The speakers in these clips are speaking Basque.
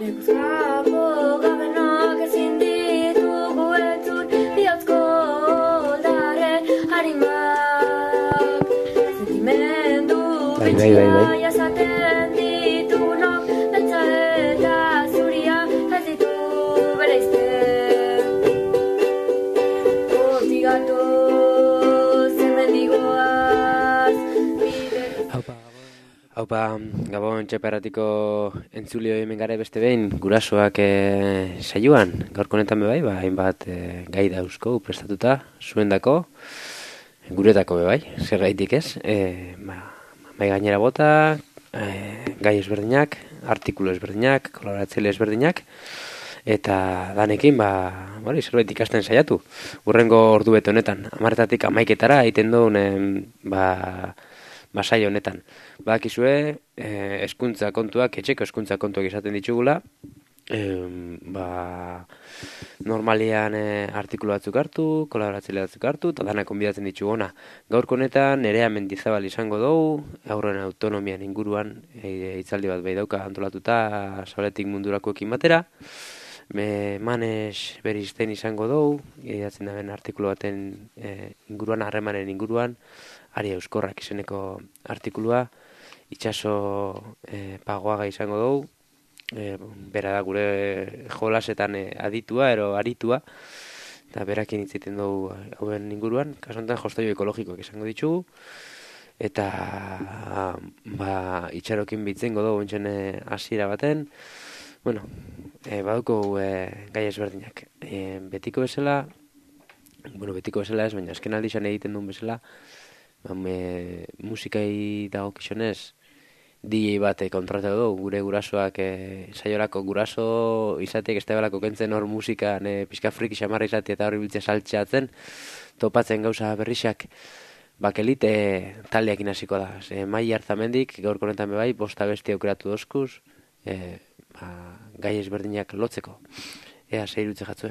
Bai. Haupa, Gabon Txeperratiko entzulio hemen gara beste behin, gurasoak saioan, gaurko honetan bebai, hainbat gai dauzko prestatuta, zuendako, guretako bebai, zer gaitik ez, mai gainera bota, gai ezberdinak, artikulu ezberdinak, kolaboratzaile ezberdinak, eta danekin, zerbait ikasten saiatu. Hurrengo ordu bete honetan, 10:00 11:00 egiten duen, saio honetan. Badakizue, hezkuntza kontuak, etxeko hezkuntza kontuak izaten ditugula, normalian artikulu batzuk hartu, kolaboratzaile batzuk hartu, eta danak konbidatzen ditugu ona. Gaurko honetan, Nerea Mendizabal izango dugu, haurren autonomian inguruan, hitzaldi bat dauka antolatuta, Zabaletik mundurakoekin batera. Manes Beristain izango dugu, idatzen daben artikulu baten inguruan, harremanen inguruan, Ari Euskorrak izeneko artikulua, Itxaso Pagoaga izango dugu, bera da gure jolasetan aditua, aritua, eta berakin hitziten dugu hauen inguruan, kasu honetan jostaio ekologikoak izango ditugu, eta itxarokin bitzengo dugu entzen hasiera baten, baduko gai ezberdinak. Betiko bezala ez, baina azken aldizan egiten duen bezala, musikai dagokizunez DJ bat kontratatu dugu, gure gurasoak saiorako guraso izateak ez da kentzen hor musikan pixka friki xamarra izatea eta hori biltzea saltxeatzen, topatzen gauza berrixak Bakelite taldeakin hasiko da. Mai Arzamendik gaurko honetan bebai, 5 abesti aukeratu dozkuz, gai ezberdinak lotzeko. Ea, zeirutze jatzuen.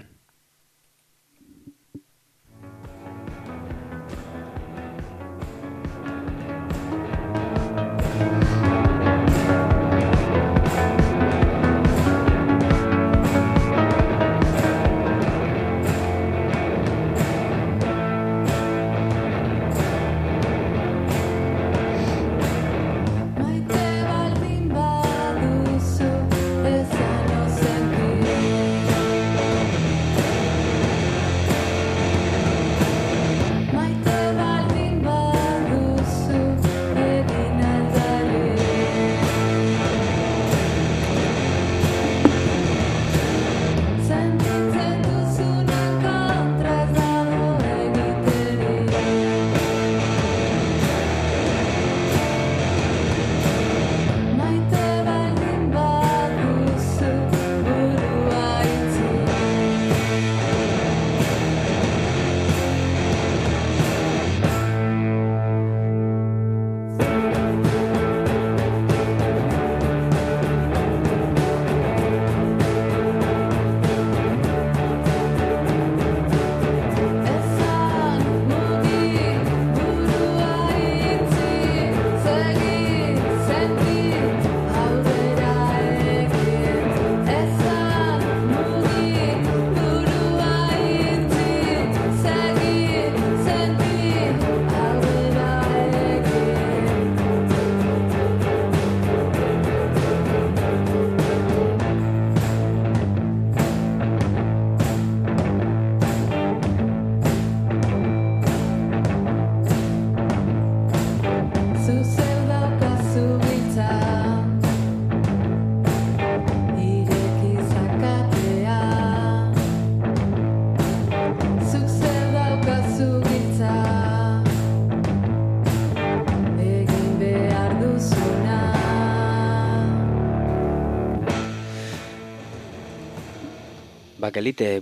Bakelite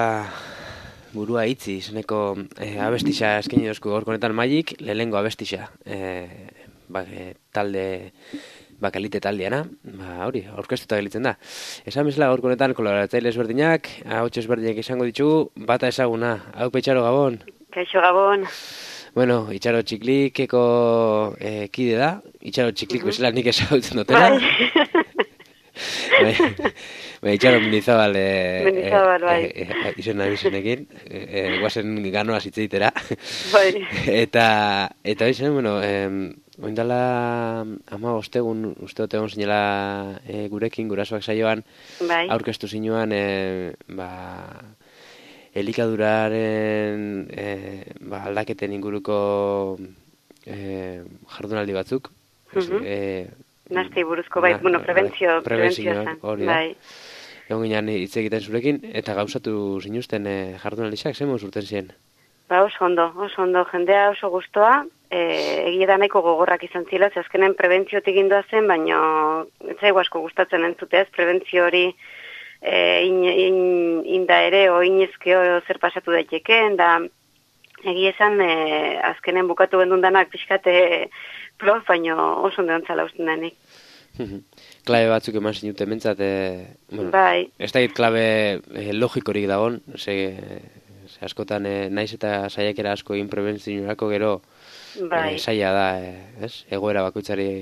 burua itzi izeneko abestisa eskaini dozku gaurko honetan Maik, lehenengo abestisa talde Bakelite taldeana, hori, aurkeztuta gelitzen da. Esan bezala gaurko honetan kolaboratzaile ezberdinak, ahots ezberdinak izango ditugu, bata ezaguna. Haupa Itxaro, Gabon. Kaixo, Gabon. Bueno, Itxaro Txiklikeko kide da, Itxaro Txiklik bezala nik ezagutzen dutela. Itxaron Mendizabal, Mendizabal, bai. Izen nabizenekin, guazen ganoa zitzeitera. Bai. Eta izen, bueno, oindala ama ostegun, uste dut egon zinela gurekin, gurasoak saioan, Bai. aurkeztu zinuan, elikaduraren aldaketen inguruko jardunaldi batzuk. Nastei buruzko, bai, prebentzio zen. Hori da. Bai. Egon ginen hitz egiten zurekin, eta gauzatu zinuzten jardunaldizak, zen urten ziren? Ba, oso ondo, jendea oso gustoa, egia da nahiko gogorrak izan zila, azkenen prebentziotik indua zen, baina etzaigu asko gustatzen entzuteaz, prebentzio hori inda ere, oinezkeo zer pasatu daitekeen, da egia esan azkenen bukatu gendun danak pixkate prof, baina oso ondo ontzala usten denik. Klabe batzuk eman zinute mentzat, bueno, bai. Ez da klabe logikorik dagoen, askotan naiz eta saiakera asko egin prebentziorako gero saia da, egoera bakoitzari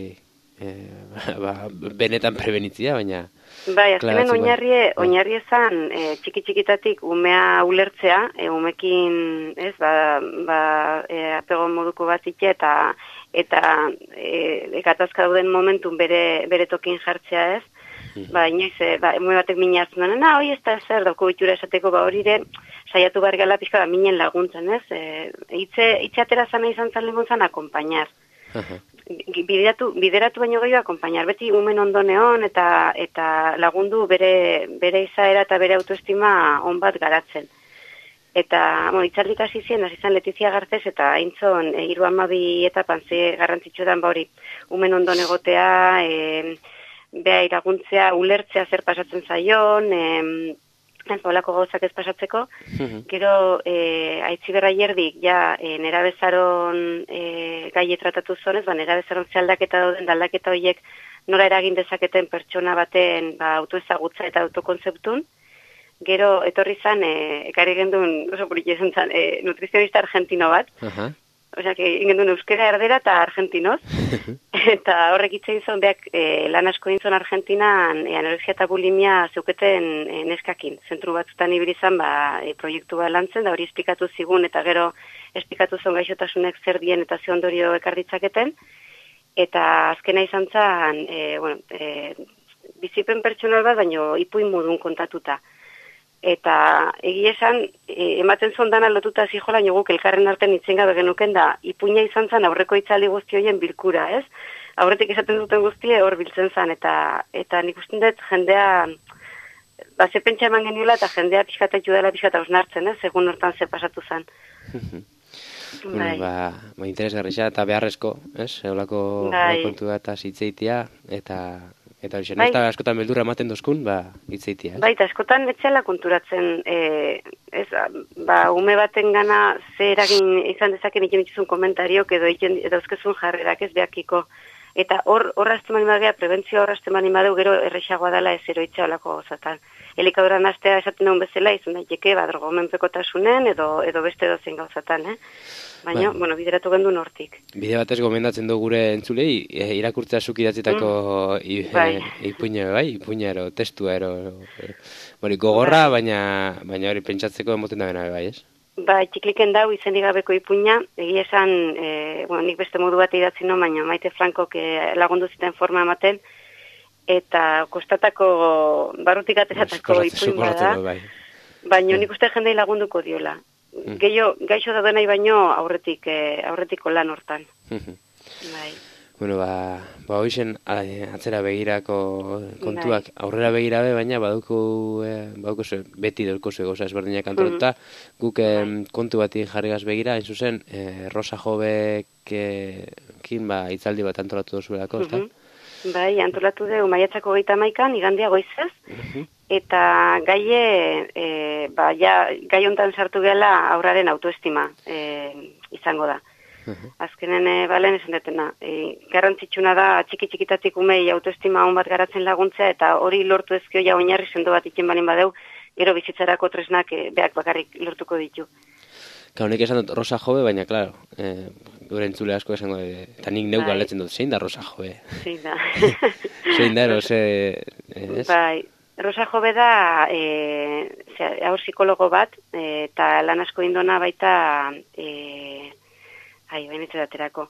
benetan prebenitzia, baina... Bai, azkenen oinarri ezan txiki-txikitatik umea ulertzea, umekin, apego moduko bat zitxe eta ekatazka dauden momentun bere tokin jartzea ez, inoiz, ume batek mina hartzen duen, hoi ez da zer, dauko bitura esateko, horire, saiatu behar gala pixka minen laguntzen ez, hitze atera zana izan zan leguntzan akompainar. Bideratu baino gehiago akompainar, beti umen ondo neon eta lagundu bere izaera eta bere autoestima on bat garatzen. Eta, itzaldik hasi zen Letizia Garcés eta haintzon 32 etapan ze garrantzitsuetan hori umen ondo egotea, beha iraguntzea, ulertzea zer pasatzen zaion, polako gauzak ez pasatzeko, gero Aitziberra Jerdik nera bezaron gaie tratatu zonez, nera bezaron ze aldaketa dauden, aldaketa horiek nora eragin dezaketen pertsona baten autoezagutza eta autokonzeptun. Gero etorri zan, ekarri gendun, oso purik izan zan, nutrizionista argentino bat, osea, gendun euskera erdera eta argentinoz, eta horrek hitz izan beak lan asko dintzon Argentinan anorexia eta bulimia zeuketen neskakin. Zentru batzutan ibilizan proiektu bat lantzen, da hori esplikatu zigun, eta gero esplikatu zon gaixotasunek zer dien eta ze ondorio ekarditzaketen, eta azkena izan zan, bizipen pertsonal bat, baino ipuin modun kontatuta. Eta egia esan, ematen zondana lotuta zijola guk elkarren artean itzen gabe genuken da, ipuina izan zen aurreko itzaldi guzti horien bilkura, ez? Aurretik esaten duten guztie hor biltzen zen, eta nik usten dut jendea, ze pentsa eman geniola, eta jendea pixkatetu dela pixkata osnartzen, ez? Egun hortan ze pasatu zen. Interesgarri eta beharrezko, ez? Eolako kontua eta zitzeitia, eta hori zen, eta askotan beldurra ematen dozkun, hitzeitia. Bai, eta askotan etxela konturatzen, ume baten gana ze eragin izan dezaken iken itxuzun komentariok edo dauzkezun jarrerak ez behakiko. Eta hor azteman imadea, prebentzio hor azteman imadeu gero errexagoa dela ez eroitza olako gozatan. Elikaduran astea esaten duen bezala izan daiteke, drogomenpekotasunen edo beste dozen gauzatan, Baina, bideratu gendu nortik. Bide batez gomendatzen du gure entzulei, irakurtzea zuk idatzitako ipuina ero, testua ero, gogorra, baina hori pentsatzeko emoten da bena, bai, ez? Txikliken dau izenik gabeko ipuina, egia esan, nik beste modu bat idatzi no, baina Maite Frankok lagundu ziten forma ematen, eta kostatako, barrutik ateratako ipuin bada, baina nik uste jendei lagunduko diola. Gaixo da nahi baino aurretiko lan hortan. Hoixen atzera begirako kontuak aurrera begirabe, baina baduko beti dolko zego ezberdinak antolatuta, guk kontu bati jarrigaz begira, hain zuzen, Rosa Jobekin hitzaldi bat antolatu dozuelako, ezta? Bai, antolatu dugu maiatzako 31an, igandia goizez, eta gai hontan sartu gela aurraren autoestima izango da. Azkenen balen esan detena. Garrantzitsuna da txiki-txikitatik umei autoestima hon bat garatzen laguntzea, eta hori lortu ezkio oinarri sendo bat iken balin badeu, gero bizitzarako tresnak beak bakarrik lortuko ditu. Honek esan dut Rosa Jove, baina, klaro, gure entzule asko esango, eta nik neuk galdetzen dut, zein da Rosa Jove? Zein da. Zein da, erose... Bai, Rosa Jove da, haur psikologo bat, eta lan asko indona baita, bainetze daterako.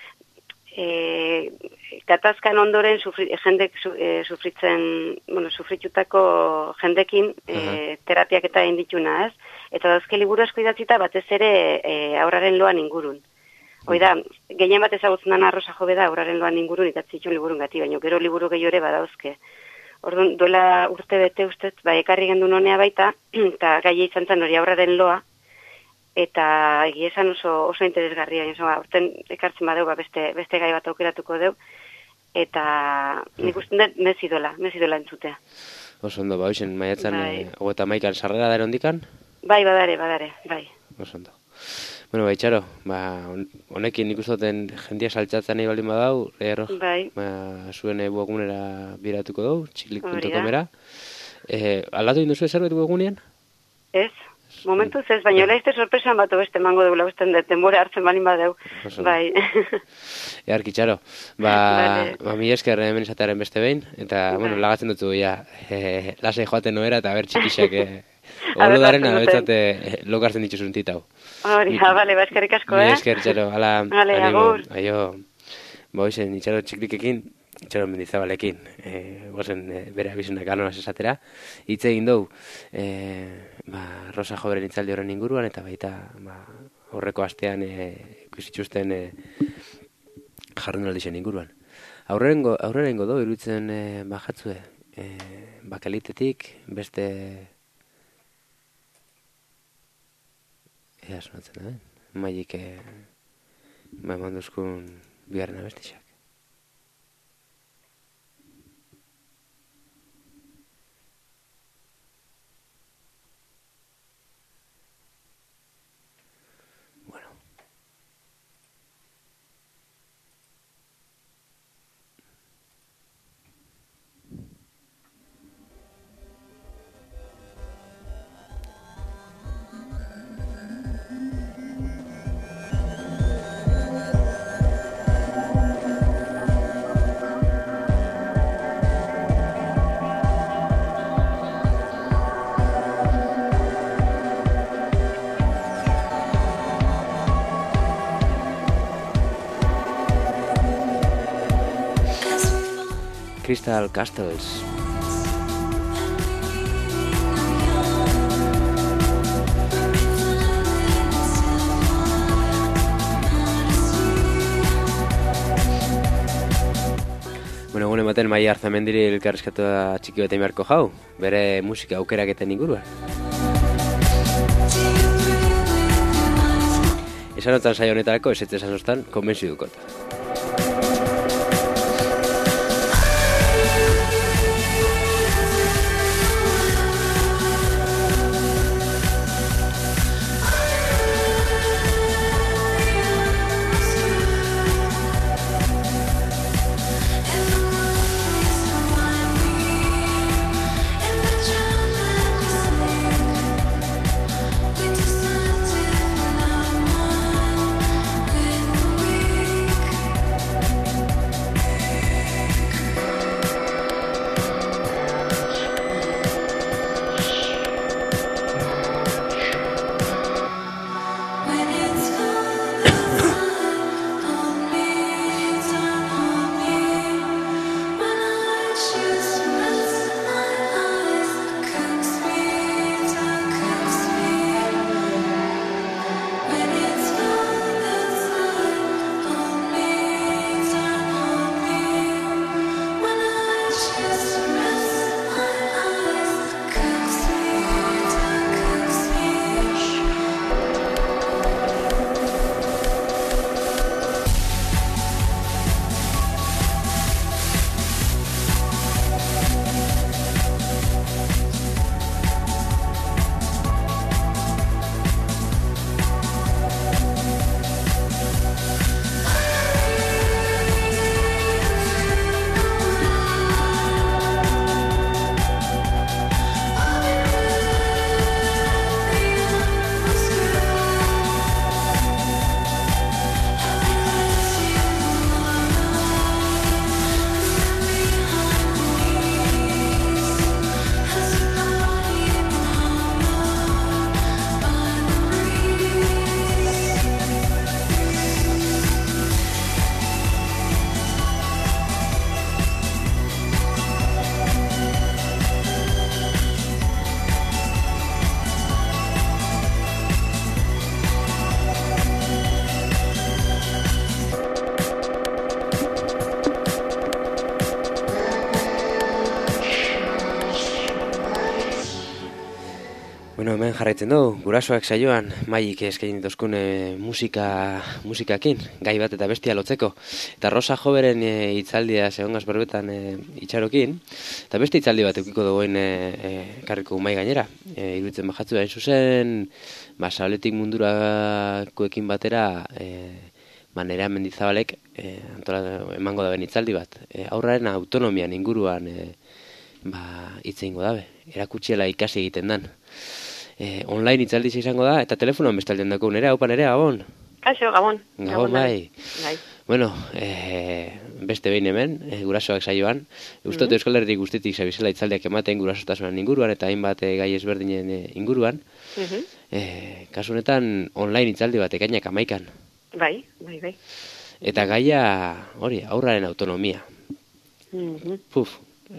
Gatazkan ondoren jendek sufritutako jendekin terapiak eta indituna, ez? Eta dauzke liburu asko idatzita batez ere aurraren loan ingurun. Hoi da, gehien bat ezagutzen dana Rosa Jove da aurraren loan ingurun idatzitun liburun gati, baina gero liburu gehiore badauzke. Orduan, duela urte bete ustez, ekarri gendun honea baita, eta gaia izan zen hori aurraren loa, eta egia esan oso interesgarria, urten ekartzen badeu, beste gai bat aukeratuko deu, eta nik uste dut mezidola entzutea. Oso ondo, hoxen, maiatzen, eta maikan sarrera da erondikan? Bai, badare, bai. Oso ondo. Bueno, Itxaro, honekin nik ustoten jendia saltzatzen nahi baldin badau, zuen webgunera biratuko dugu, txiklik.comera. Aldatu induzu zerbait webgunean? Ez, momentuz ez, baina laizte sorpresan bat beste mango deula usten dut, denbora hartzen balin badeu. Bai. Earki, Itxaro, mi esker hemen izatearen beste behin, eta, bueno, lagatzen dutu, lasai joaten noera, eta ber txikixak, Oludaren abetzate lokartzen dituzun titau. Hori, bale, eskerrik asko, Mi esker, Itxaro, agur. Izen, Itxaro txiklikekin, Itxaro Mendizabalekin, gozen bere abizunak anonaz esatera, hitz egin dugu, Rosa Joveren hitzaldi horren inguruan, eta baita horreko astean ikusitxusten jardunaldixen inguruan. Aurrera ingo dugu, iruditzen bajatzue, bakalitetik, beste... Ea sonatzen da, maik manduzkun bigarren abestixak. Bueno. Crystal Castles. Bueno, gune baten Maia Arzamendiri elkarrizkatu txiki bat beharko jau, bere musika aukeraketen inguruan. Esan otan saio honetarako, ez esan ostan, konbentzi dukot. Bueno, hemen jarraitzen dugu, gurasoak saioan, maik eskaini dituzkun musikakin, gai bat eta bestia lotzeko. Eta Rosa Joberen hitzaldia zehongaz berbetan itxarokin, eta beste hitzaldi bat eukiko duguen karriko mai gainera. Iruditzen bajatzu hain zuzen, Sabletik mundurakoekin batera, Nerea Mendizabalek emango daben hitzaldi bat. Aurraren autonomian inguruan hitz egingo dabe, erakutsiela ikasi egiten dan. Online hitzaldiz izango da, eta telefonoan bestaldean dako. Nerea, haupa Nerea, Gabon? Kaixo, Gabon. Gabon, bai. Bai. Bueno, beste behin hemen, gurasoak saioan. Ustot Euskal Herritik guztitik zabizela hitzaldiak ematen gurasotasunan inguruan, eta hainbat gai ezberdinen inguruan. Kasu honetan, online hitzaldi bat, ekainak 11. Bai. Eta gaia, hori, aurraren autonomia. Puf.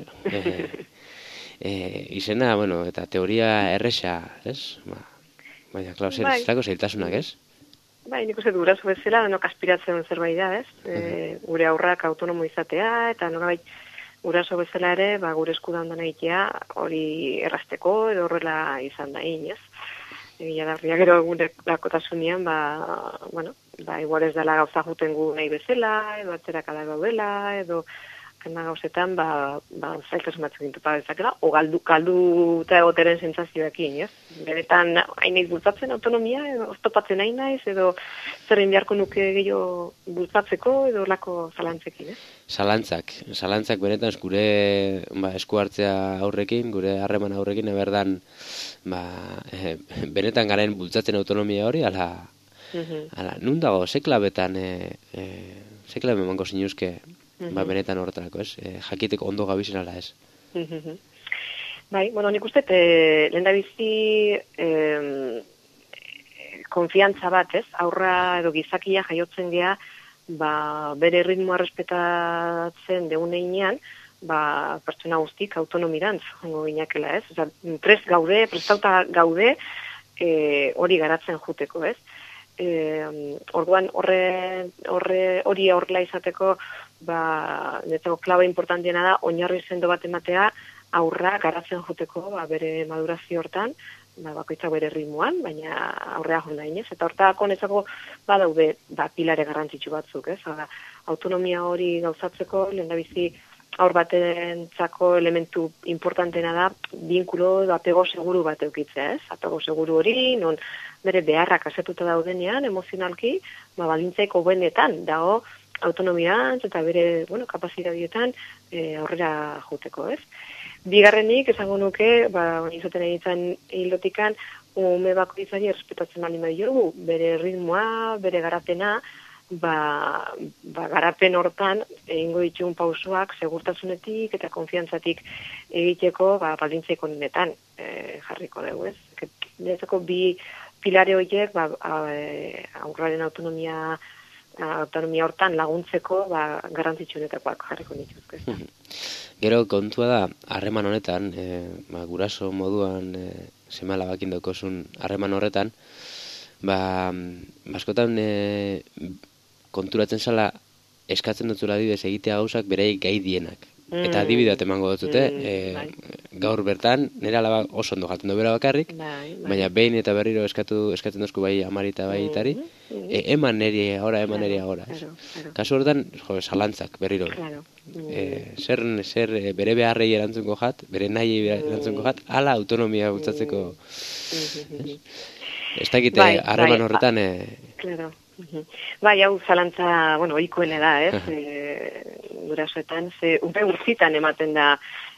Izena, bueno, eta teoria erresa, ez? Baina, klar, zelako zailtasunak, ez? Bai, nik uste guraso bezala, denok aspiratzen zerbait da, ez? Gure aurrak autonomo izatea, eta nolabait guraso bezala ere, gure eskudan dana egitea, hori errazteko, edo horrela izan da ez? Egia da, gero gure lakotasunean, igual ez dela gauza juten gu nahi bezala, edo atzerakada gaudela, edo kena gauzetan, zailtasun batzuk gintupa bezakela, o galdu eta egoteren sentsazioekin, ez? Beretan, hainaiz bultzatzen autonomia, edo oztopatzen hain naiz, edo zerren beharko nuke gehiago bultzatzeko, edo lako zalantzekin, ez? Zalantzak benetan gure esku hartzea aurrekin, gure harreman aurrekin, eberdan, benetan garen bultzatzen autonomia hori, ala, nun dago, zeklabetan, zeklabe emango zinuzke, benetan horretarako, ez? Jakiteko ondo gabizen ala, ez? Bai, nik uste, lehen da bizi konfiantza bat, ez? Aurra edo gizakia jaiotzen gea, bere ritmoa respetatzen deunean, pertsona guztik autonomirantz, jongo gineakela, ez? Osa, prestauta gaude, hori garatzen juteko, ez? Orduan hori aurrela izateko netzako klaba importantiena da oinarri sendo bat ematea aurra garatzen joteko bere madurazio hortan, bakoitzak bere ritmoan, baina aurrea joan da inez. Eta hortako netzako badaude pilare garrantzitsu batzuk, ez? Autonomia hori gauzatzeko lehendabizi aur batentzako elementu importantena da binkulo edo apego seguru bat eukitzea, ez? Apego seguru hori, non bere beharrak asetuta daudenean, emozionalki, balintzaiko benetan dago autonomian eta bere, kapazitadietan aurrera joteko, ez? Bigarrenik, esango nuke, izaten egiten hilotikan, ume bakoitzari errespetatzen bali mediogu, bere ritmoa, bere garapena, garapen hortan egingo ditugun pausoak segurtasunetik eta konfiantzatik egiteko baldintzaiko netan jarriko dugu, ez? Netzako bi pilare horiek aurraren autonomia hortan laguntzeko garrantzitsuenetakoak jarriko nituzke. Gero kontua da, harreman honetan, guraso moduan seme-alabakin daukozun harreman horretan, askotan konturatzen zala eskatzen dutzula adibidez egitea gauzak bereik gai dienak. Eta adibide bat emango dutute, gaur bertan, nire alaba oso ondo jaten du bera bakarrik, baina behin eta berriro eskatzen duzku bai amari eta bai itari, eman niri agora. Kasu horretan, zalantzak berriro. Zer bere beharrei erantzunko jat, bere nahi erantzunko jat, ala autonomia bultzatzeko. Ez dakite harreman horretan... Bai, hau zalantza, ohikoena da, ez? Gurasoetan, unpe guztitan ematen da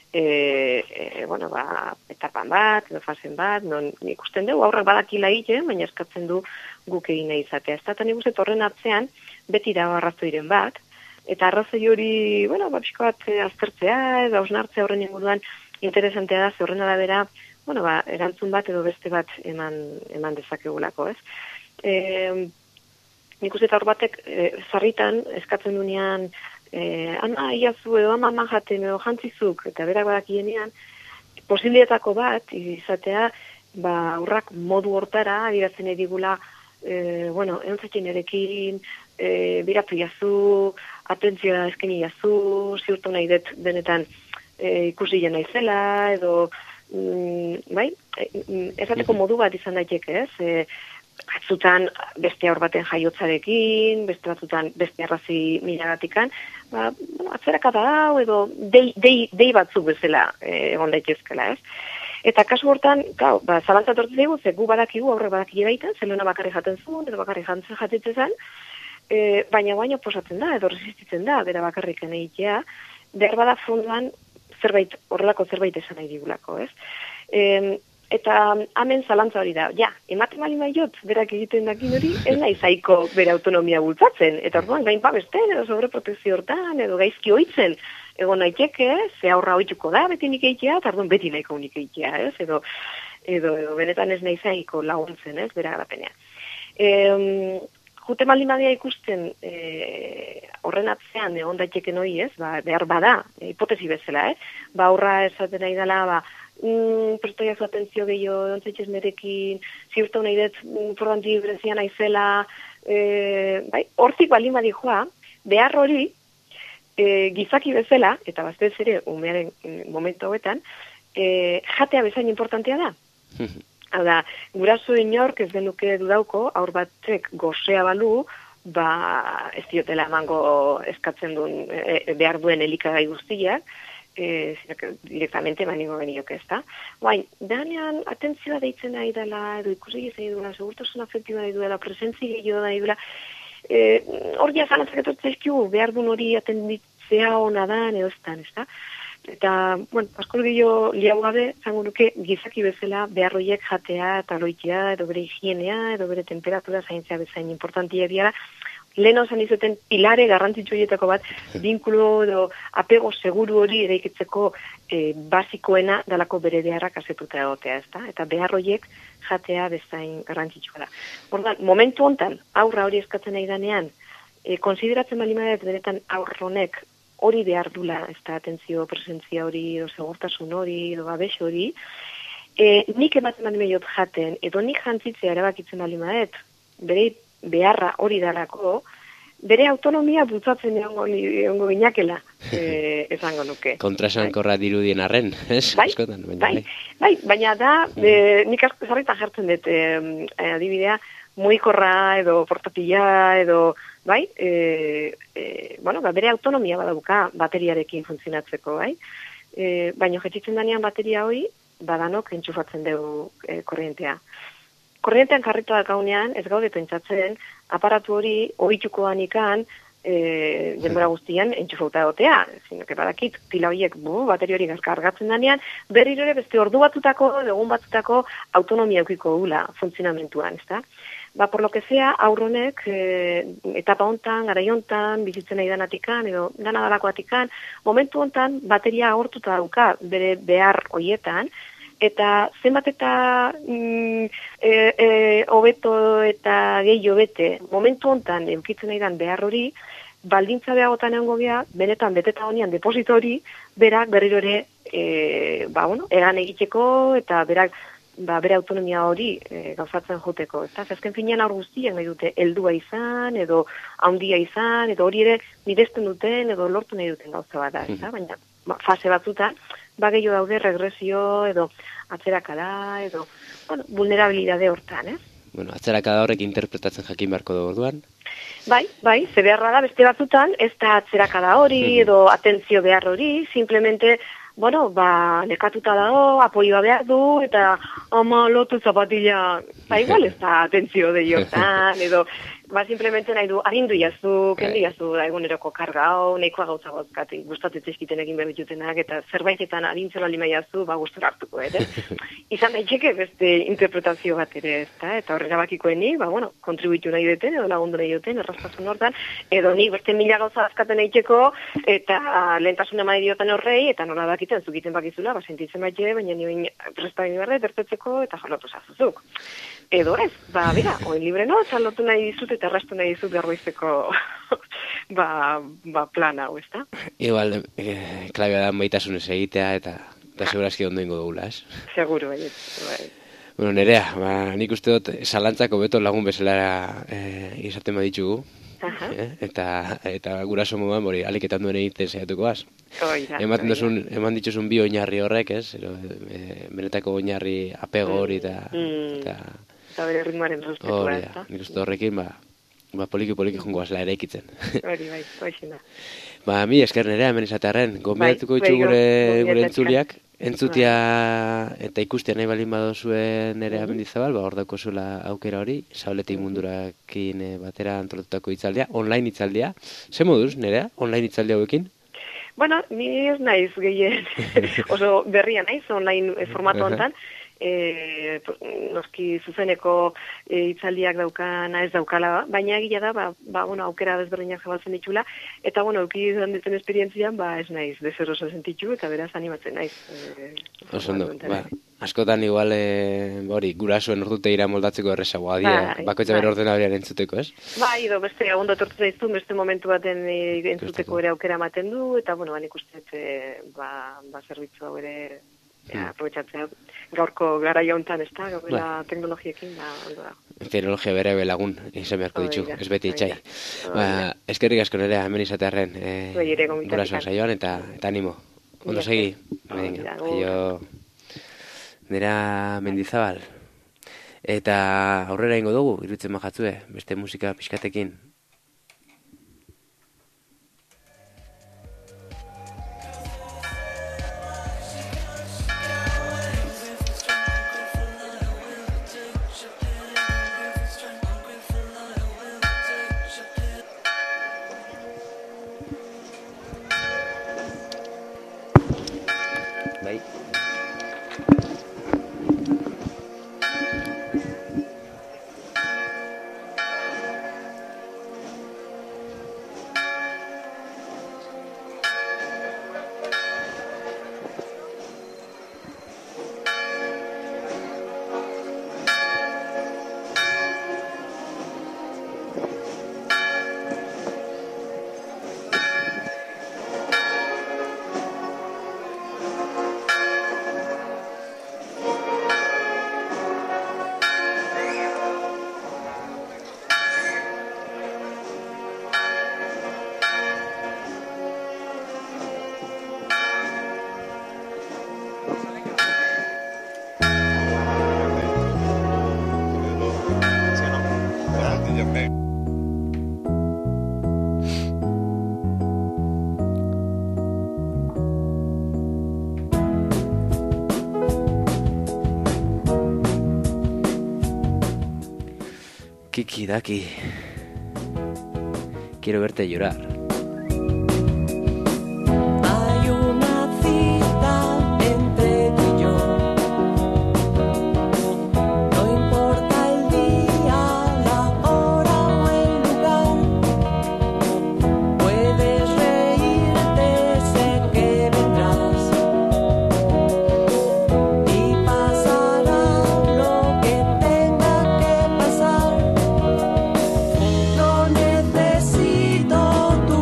etapan bat, edo fasen bat, non ikusten dugu, aurrak badakila egiten, baina eskatzen du guk egin nahi izatea. Ez da, nik uste horren atzean, beti dago arrazoiren bat, eta arrazoi hori, pixko bat aztertzea, edo hausnartzea horren inguruan interesantea da, ze horren arabera, erantzun bat edo beste bat eman dezakegulako, ez? Nik uste hor batek zarritan eskatzen dunean ama iazu edo ama jaten edo jantzizuk eta berak badakienean posibilietako bat izatea aurrak modu hortara adiratzen edigula entzatzen erekin biratu jazu, atentzioa eskeni jazu, ziurtu nahi dut denetan ikusi naizela edo bai, esateko modu bat izan daiteke, ez? Batzutan beste haur baten jaiotzarekin, beste batzutan beste arrazi milagatikan, atzeraka da hau edo dei batzuk bezala egon daitezkela, ez? Eta kasu hortan, zalantza tortu dugu, ze gu badakigu, aurrek badakile baita, zelena bakarri jaten zuen, edo bakarri jatitzen zen, baina posatzen da, edo resistitzen da, bera bakarriken egitea, behar bada fonduan horrelako zerbait esan nahi digulako, ez? Eta hemen zalantza hori da, ematen bali maiot, berak egiten dakin hori, ez nahi zaiko bere autonomia bultzatzen, eta orduan gain babesten, edo sobreprotekzio hortan, edo gaizki oitzen, egon naiteke, ze aurra oituko da, beti nik eitea, eta orduan beti nahiko nik eitea, ez? Edo benetan ez nahi zaiko laguntzen, ez, bera garapenean. Jute maldin badia ikusten horren atzean egon daiteken hori, ez, behar bada, hipotesi bezala, aurra esaten nahi dela, prestaiazu atentzio gehiago, ontzetxez nerekin, ziurtau nahi dut, fordanti brezian aizela, hortik baldin badi joa, behar hori, gizaki bezala, eta baztez ere, umearen momentu hauetan, jatea bezain importantea da. Hau da, guraso inork ez denuke dudauko, aur batek gozea balu, ez diotela emango eskatzen duen, behar duen elikagai guztiak, directamente manigo genioke, ez da? Danean, atentzioa deitzen nahi dela, edo ikusi nahi duela, segurtasun afektiba nahi duela, presentzi gehiago nahi duela, hor jazalantzak etortzezkiu, behar duen hori atenditzea hona dan, edo ez da? Eta, asko gehiago liau gabe, zango nuke, gizaki bezala, behar horiek jatea, eta loitea, edo bere higienea, edo bere temperatura zaintzea bezain importantia diara, lehen osan izuten pilare garrantzitsu horietako bat, binkulo edo apego seguru hori eraikitzeko basikoena dalako bere beharrak asetuta egotea, ezta? Eta behar horiek jatea bezain garrantzitsua da. Ordan, momentu hontan, aurra hori eskatzen nahi danean, konsideratzen balimadet benetan aurra honek hori behar dula, ez da, atentzio, presentzia hori, edo segurtasun hori, edo babes hori, nik ematen balimadet jaten, edo nik jantzitzea erabakitzen balimadet, bere beharra hori darako, bere autonomia bultzatzen egongo ginakela, esango nuke. Kontrasankorra dirudien arren, ez? Baina da, nik asko zarritan jartzen dut, adibidea, mugikorra edo portatila edo, bere autonomia badauka bateriarekin funtzionatzeko, baina jetxitzen danean bateria hori, badanok entxufatzen dugu korrientea. Korrientean karritua gaunean, ez gaude pentsatzen, aparatu hori ohitukoan ikan, denbora guztian entxufauta egotea. Zineke badakit, pila horiek bateri hori gargatzen danean, berriro ere beste ordu batutako, egun batutako autonomia eukiko gula funtzionamentuan, ezta? Por lo que sea, aurronek, etapa hontan, garai hontan, bizitzen nahi danatikan, edo dana dalakoatikan, momentu hontan, bateria agortuta dauka bere behar hoietan, eta zenbat eta hobeto eta gehi hobete momentu hontan eukitzen nahi dan behar hori, baldintza behagotan egongo gea, benetan beteta honian depositori, berak berriro ere egan egiteko eta berak bere autonomia hori gauzatzen joteko. Azken finean aur guztiak nahi dute heldua izan, edo handia izan, edo hori ere miresten duten, edo lortu nahi duten gauza bat da. Baina fase batzutan, gehiago daude regresio, edo atzerakada, edo vulnerabilidade hortan, atzerakada horrek interpretatzen jakin beharko dugu orduan? Bai, ze beharra da beste batzutan, ez da atzerakada hori, edo atentzio behar hori, simplemente, nekatuta dago, apoioa behar du, eta lotu zapatilla, igual ez da atentzio de hortan, edo, simplemente nahi du, agindu jazu, kendi jazu, eguneroko karga hau, nahikoa gauza gozkati, gustatzen zizkiten egin behar ditutenak, eta zerbaitetan adintzela lima jazu, gustura hartuko, Izan daiteke beste interpretazio bat ere, eta horrela bakikoeni, kontribuitu nahi duten, edo lagundu nahi duten, erraztasun hortan, edo nik beste mila gauza azkaten egiteko, eta lehentasun eman idiotan horrei, eta nola bakiten, zukiten bakizula, sentitzen baite, baina nioen prestagin berre, tertetzeko, eta jalotu zazuzuk. Edo ez, bera, oin libre no, txalotu nahi dizut eta errastu nahi dizut garroizeko plan hau, ez da? Igual, klabea da maitasunez egitea eta segurazki ondo ingo dugula, ez? Seguro, bai. Nerea, nik uste dut zalantzako beto lagun bezala izaten baditugu, eta guraso moduan, aliketan duen egiten zaiatuko az. eman dituzun bi oinarri horrek, ez? Benetako oinarri apego hori eta bere ritmoaren respetua, ez da? Nik uste horrekin, poliki jungoazela ere ikitzen. Hori, hoxina. Mi esker Nerea hemen izatearen, gomendatuko ditu gure entzuliak, entzutia eta ikustia nahi balin badozuen Nerea Mendizabal, hor dauko zuela aukera hori, Sauletik Mundurakin batera antolatutako hitzaldia, online hitzaldia. Ze moduz, Nerea, online hitzaldia hauekin? Bueno, ni ez naiz gehien, oso berria naiz online formato hontan, noski zuzeneko hitzaldiak daukana ez daukala, baina egia da, aukera desberdinak zabaltzen ditula, eta, euki izan ditzen esperientzian, ez naiz, deseroso sentitu, eta beraz animatzen naiz. Osondo, askotan igual, gurasoen ordutegira moldatzeko errezagoa dira, bakoitza bere ordenadorian entzuteko, ez? Beste, ondo etortu zaizu, beste momentu baten entzuteko ere aukera ematen du, eta, nik uste, zerbitzu hau ere, aprobetxatzea gaurko garaia hontan, ez da, gaurela teknologiekin, ondo da. Teknologia bere lagun, izan beharko ditu, ez beti itxai. Eskerrik asko Nerea, hemen izatearren, gurasoa saioan, eta animo. Ondo segi. Aio, Nerea Mendizabal. Eta aurrera ingo dugu, irutzen majatzue, beste musika pixkatekin. Kiki Daki, quiero verte llorar. Hay una cita entre tú y yo. No importa el día, la hora o el lugar. Puedes reírte, sé que vendrás. Y pasará lo que tenga que pasar. No necesito tu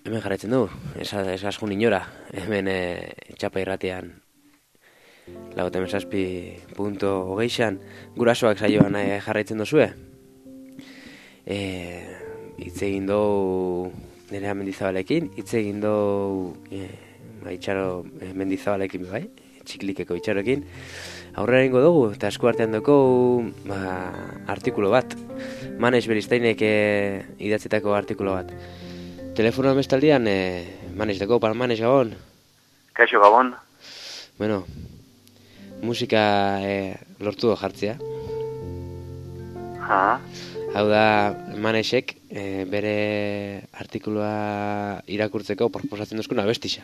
Hemen jarraitzen du, esasgun inora, hemen txapa irratian, lagoten mesazpi.hogeixan, gurasoak saioan jarraitzen dozue. Hitz egin dugu Nerea Mendizabalekin, hitz egin dugu Itxaro Mendizabalekin bai, txiklikeko itxarokin. Aurrera ingo dugu, eta esku artean dugu artikulo bat. Manes Beristainek idatzitako artikulo bat. Telefonoa bestaldian, Manes dako, Manes Gabon. Kaixo Gabon. Bueno, musika lortu do jartzea. Hau da, Manesek bere artikuloa irakurtzeko proposatzen duzkuna abestixa.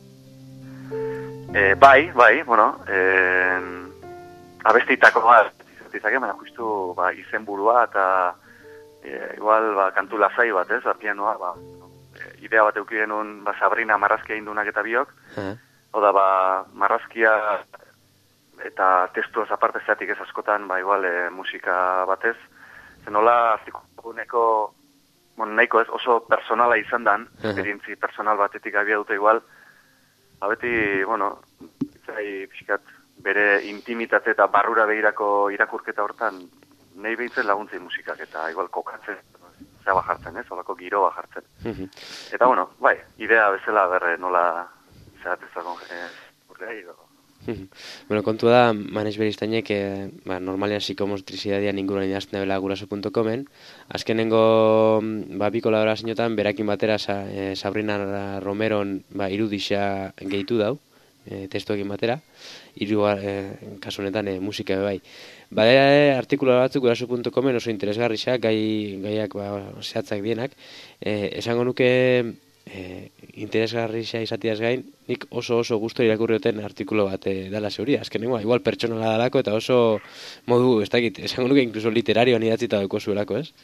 Bai, bueno, abestitako bat, baina justu izenburua eta igual kantu lasai bat, ez, pianoa, idea bat eukien un Sabrina marrazkia indunak eta biok, oda marrazkia eta testuaz aparte zeatik ez askotan, igual musika batez, zenola artikuluneko, nahiko ez, oso personala izan dan, esperientzi personal batetik abia dute igual, beti, bueno, pixkat bere intimitate eta barrura behirako irakurketa hortan, nahi behitzen laguntzei musikak eta igual kokatzen, zea bajartzen, ez, olako giro bajartzen. Eta, bueno, bai, idea bezala berre nola zehatezakon urlea edo. Bueno, kontua da, Manes Beristainek, normalean psikomotrizidadean inguruan idazten dela guraso.comen, azkenengo bi kolaborazioetan zinotan, berakin batera Sabrina Romeron irudixa gehitu dau, testuekin batera, kasu honetan musika bai. Bada artikula batzuk guraso.comen oso interesgarriak, gaiak zehatzak dienak, esango nuke interesgarria izatiaz gain, nik oso gustu irakurrioten artikulo bat dala zeuria. Azkenengoa, igual pertsonala dalako eta oso modu, ez dakit, esango nuke inkluso literarioan idatzita dauko zuelako, ez?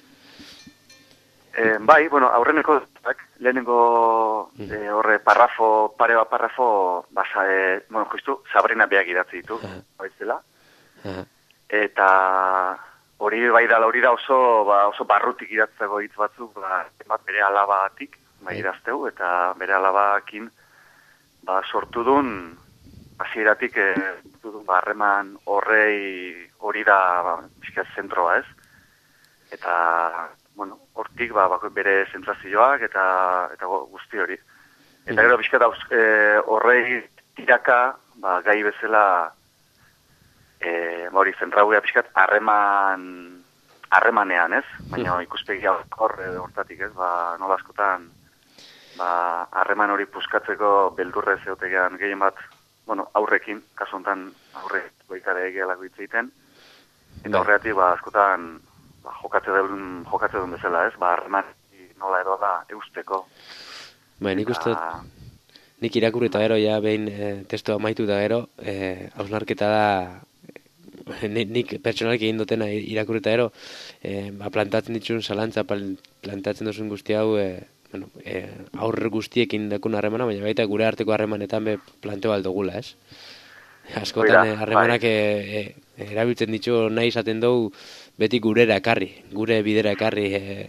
Bai, bueno, aurreneko lehenengo horre pare bat parrafo, bueno, justu Sabrina beak idatzi ditu, baitzela. Eta hori bai da oso barrutik idatzeko hitz batzuk, bat bere alabatik, idazteu, eta bere alabakin sortu dun, hasieratik harreman hori da pixka zentroa, ez? Eta, bueno, hortik bere sentsazioak eta guzti hori. Eta gero pixka horrei tiraka, gai bezala, hori zentrauea pixkat harremanean, ez? Baina ikuspegia hortatik, ez? Nola askotan, harreman hori puskatzeko beldurre zeotegean gehien bat, bueno, aurrekin, kasu honetan aurre goikare egialako hitz egiten, eta horregatik askotan jokatze duen bezala, ez? Harreman nola edo da eusteko. Nik uste nik irakurri eta gero, behin testu amaitu eta gero, hausnarketa da, nik pertsonalki egin dutena irakurri eta gero, plantatzen dituzun zalantza, plantatzen duzun guzti hau, aurre guztiekin dakun harremana, baina baita gure arteko harremanetan planteo aldogula, ez? Askotan harremanak erabiltzen ditu nahi izaten dugu beti gurera ekarri, gure bidera ekarri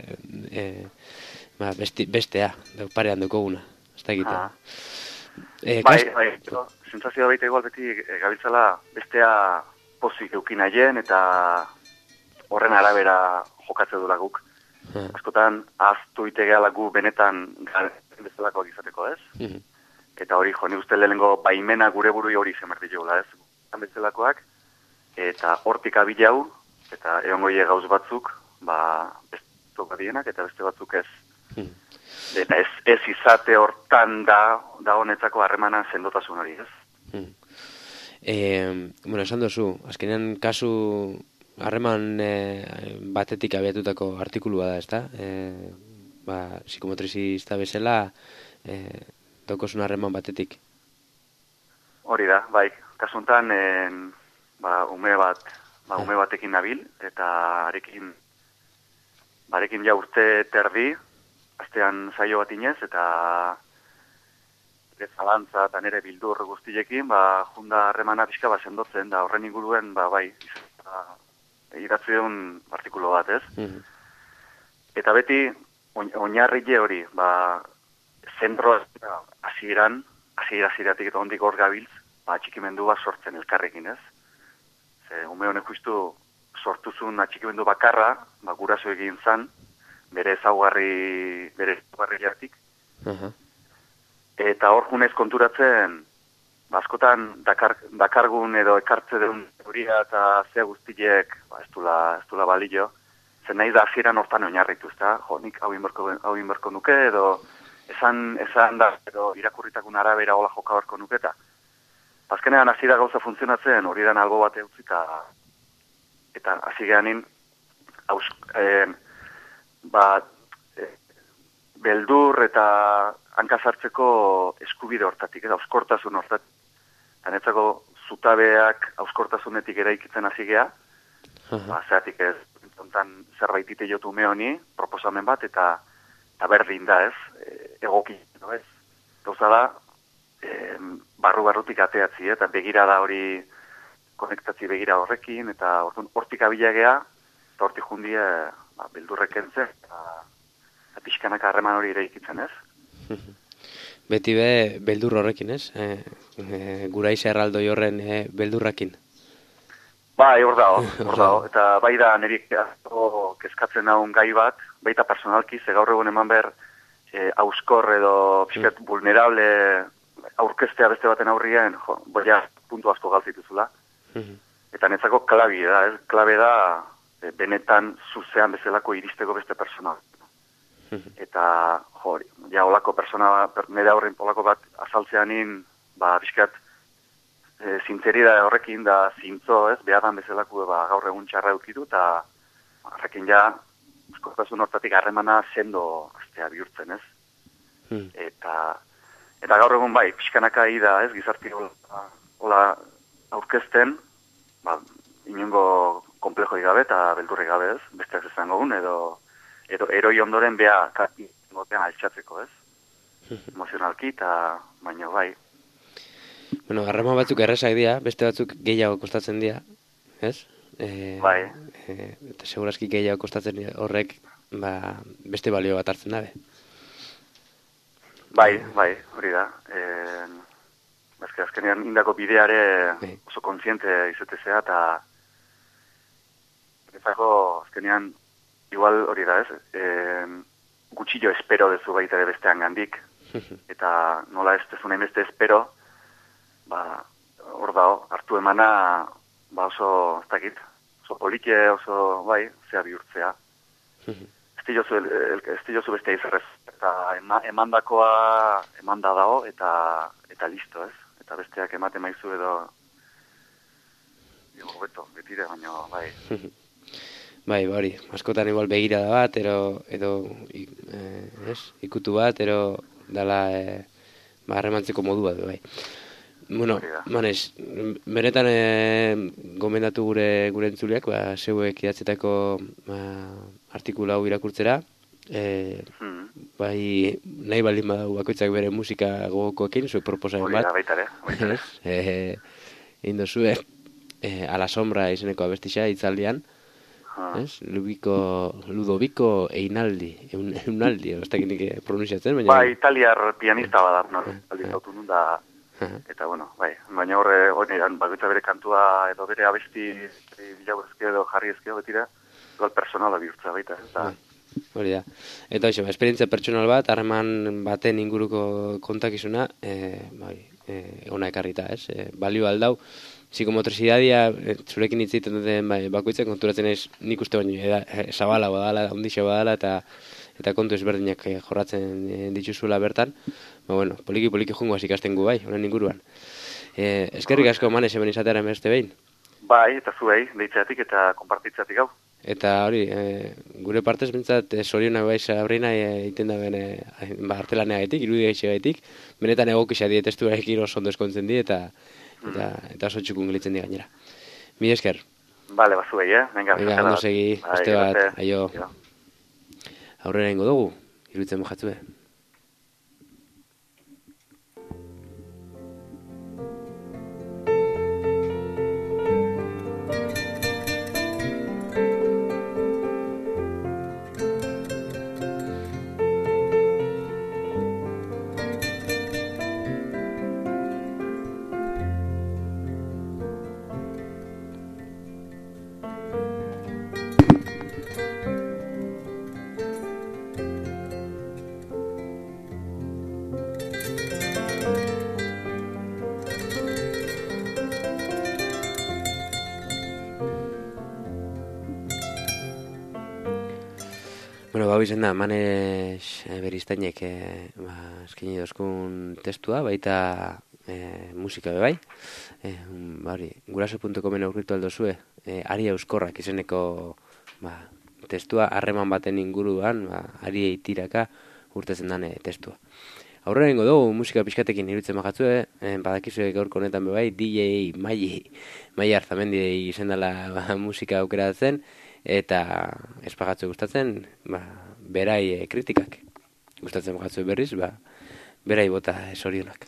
bestea, parean dukoguna, ez da egiten. Bai, sentsazioa baita igual beti gabiltzala bestea pozik eukin aien eta horren arabera jokatze dula guk. Askotan, ahaztu itegeala gu benetan garen bezalakoak izateko, ez? Eta hori, ni uste lehenengo baimena gure burui hori zemerti jola, ez? Garen bezalakoak, eta hortik abilau, eta egongoie gauz batzuk, beste badienak, eta beste batzuk ez. Eta ez izate hortan da honetzako harremana sendotasun hori, ez? Bueno, esan dozu, azkenean kasu harreman batetik abiatutako artikulua da, ezta? Psikomotrizista bezala daukosun harreman batetik. Hori da, bai. Kasu honetan ume batekin nabil, eta arekin ja urte terdi, astean saio bat inez, eta zalantza eta nire bildur guztiekin, junda harremana pixka sendotzen, da horren inguruen, bai, idatzeun artikulo bat, ez? Eta beti, oinarrile hori, zentro hasieratik eta hondik hor gabiltz, atxikimendu bat sortzen elkarrekin, ez? Ze, ume honek justu sortuzun atxikimendu bakarra, guraso egin zan, bere ezaugarriatik. Eta hor junez konturatzen, askotan dakargun edo ekartze deun teoria eta ze guztiek ez dula balio, zen nahi da hasieran hortan oinarritu, ezta? Jo, nik hau inberko nuke, edo esan da, edo irakurritakun arabera hola joka berko nuke, azkenean hasi da gauza funtzionatzen, hori dan albo bate utzi, eta hasi gehanin, beldur eta hankasartzeko eskubide hortatik, eta auskortasun hortatik. Hanetzako zutabeak auskortasunetik eraikitzen hasi geha, zeratik ez, ontan zerbait ite jotu ume honi, proposamen bat, eta berdin da ez, egoki, no ez? Gauza da, barrutik ateatzi, eta begira da hori konektatzi begira horrekin, eta hortik abilagea, eta hortik jundie beldurrek entzen, eta pixkanak harreman hori eraikitzen ez. Beti be, beldur horrekin, ez? Guraize erraldoi horren beldurrakin. Bai, hor dago. Eta bai da nerik kezkatzen naun gai bat, baita personalki, ze gaur egun eman behar auskor edo pixket vulnerable aurkestea beste baten aurrien, boia puntu asko galtzituzula. Eta netzako klabe da benetan zuzean bezalako iristeko beste personal. Eta, ja, olako persona, nire aurrein polako bat azaltzeanin, bizkat, zintzerida horrekin da zintzo, ez, behadan bezalako gaur egun txarra eukidu, eta horrekin ja, eskortasun hortatik harremana sendo astea bihurtzen, ez. Eta gaur egun bai, pixkanaka da, ez, gizarti hola aurkezten, inongo komplejoi gabe eta beldurri gabe, ez, besteak izango gun, edo eroi ondoren beha gotean altxatzeko, ez? Emozionalki eta baino bai. Bueno, harrema batzuk erresak dira, beste batzuk gehiago kostatzen dira, ez? Bai. Eta segurazki gehiago kostatzen dira horrek, beste balio bat hartzen dabe. Bai, hori da. Azkenean indako bideare oso kontziente izetezea, eta ezako azkenean igual hori da, ez? Gutxillo espero dezu baita ere bestean gandik, eta nola ez tezuna beste espero, hor dao, hartu emana, oso, ez dakit, oso polike, oso, bai, zea bihurtzea. Ez jozu bestea izarrez, eta emandakoa emanda dago, eta listo, ez? Eta besteak emate maizu edo, beto, betire, baina, bai. Bai, hori, askotan igual begirada bat, edo ikutu bat, dala harremantzeko modu bat, bai. Bueno, Manes, benetan gomendatu gure entzuleak, zeuek idatzetako artikula hau irakurtzera, bai, nahi baldin badau bakoitzak bere musika gogokoekin, zuek proposamen bat. Hori da, baitare. Indozue, A la sombra izeneko abestisa hitzaldian, Ludovico Eunaldi, ez dakit nik pronunziatzen, baina... Ba, italiar pianista badar, no? Aldizautu nun da, eta bueno, bai, baina horre, bakoitza bere kantua edo bere abesti bilagurezke edo jarri ezkeo betira, igual personala bihurtza baita, eta... Hori da. Eta hoxe, esperientzia pertsonal bat, harreman baten inguruko kontakizuna, ona ekarrita, ez? Balio aldau, psikomotresidadia, zurekin hitzeiten duten bakoitzak konturatzen ez nik uste baino, zabala badala, ondixo badala, eta kontu ezberdinak jorratzen dituzula bertan. Bueno, poliki jungoaz ikasten gu bai, honen inguruan. Eskerrik asko Manes hemen izatearen beste behin. Bai, eta zuei, deitzeatik eta konpartitzeatik hau. Eta hori, gure partez bintzat zorionak bai Sabrina egiten da bene artelaneagetik, irudi gaitxegatik, benetan egokisa dietestuarekin oso ondo eskontzen di, eta oso txukun gelitzen di gainera. Mi esker. Bale, bazuei, venga, ondo segi, beste bat, aio. Aurrera ingo dugu, iruditzen mojatzue. Bueno, bau izen da, Manes Beristainek eskaini dozkun testua, baita musika bebai. Guraso.comen aurkitu aldozue, Ari Euskorrak izeneko testua, harreman baten inguruan, Ari eitiraka urtezen dan testua. Aurrera ingo dugu, musika pixkatekin irutzen magatzue, badakizue gaurko honetan bebai, DJ Mai Arzamendi izen dela musika aukeratzen, eta espagatzu gustatzen, berai kritikak. Gustatzen bagatzu berriz, berai bota sorionak.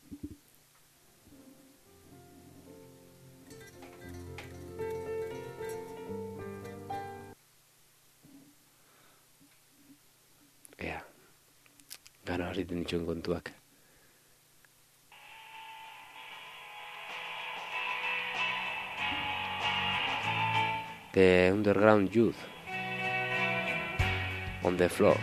Gana horriten dituen kontuak. The Underground Youth on the Floor.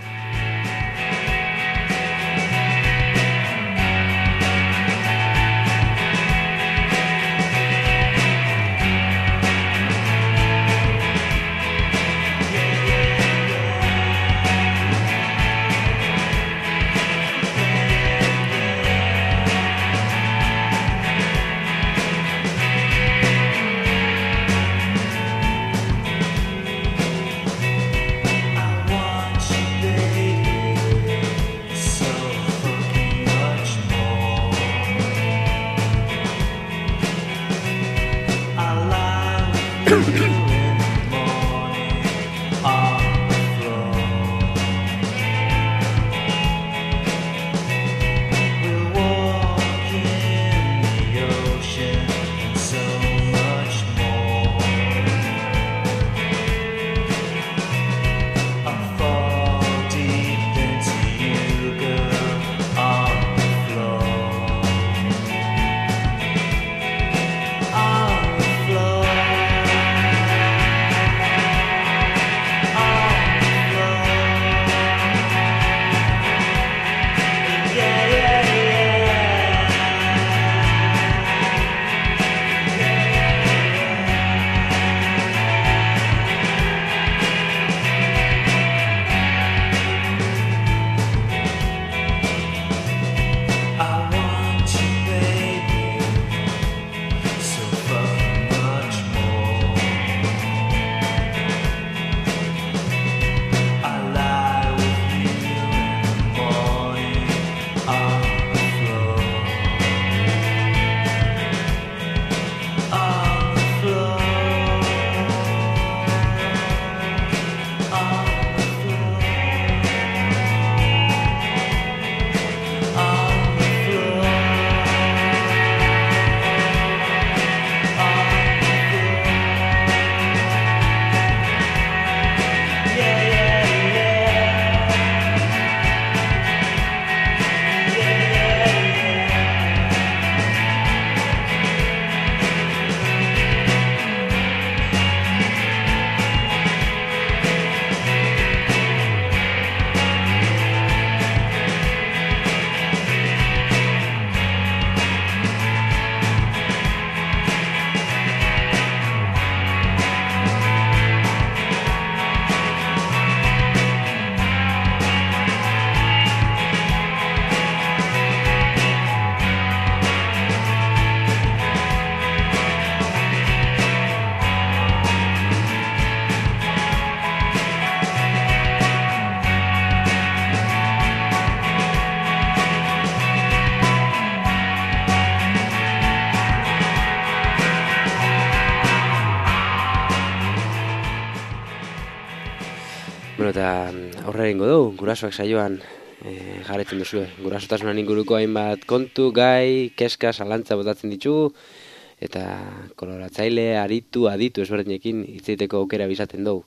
Bueno, eta aurrera ingo dugu, gurasoak saioan jarretzen duzue. Gurasotasunan inguruko hainbat kontu, gai, keska, zalantza botatzen ditugu, eta koloratzaile, aditu ezberdinekin hitzeiteko aukera bizaten dugu.